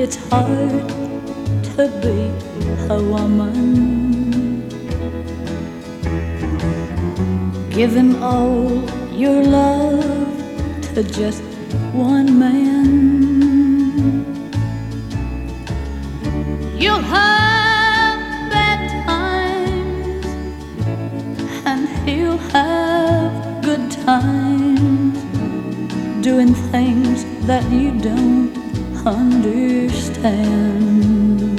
it's hard to be a woman. Giving all your love to just one man. You'll have bad times and he'll have good times, doing things that you don't understand.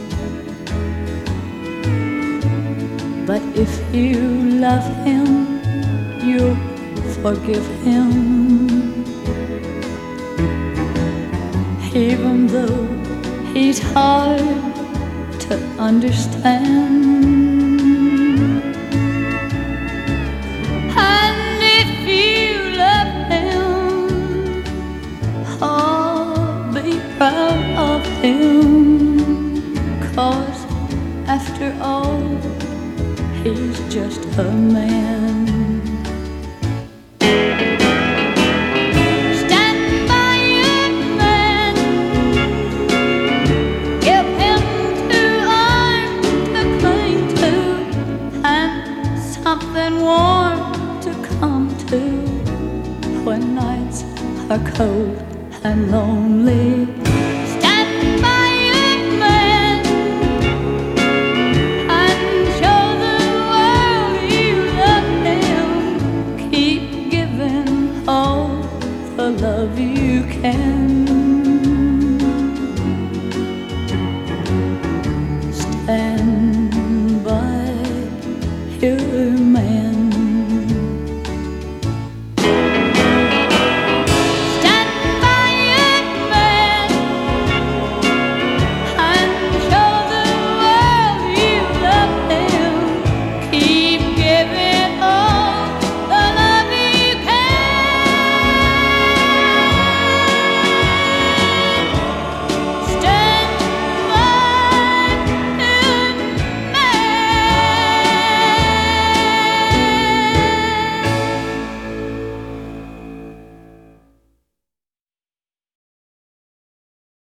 But if you love him, you'll forgive him, even though he's hard to understand. And if you love him, oh, be proud of him, 'cause after all, he's just a man. Stand by your man, give him 2 arms to cling to, and something warm to come to when nights are cold and lonely.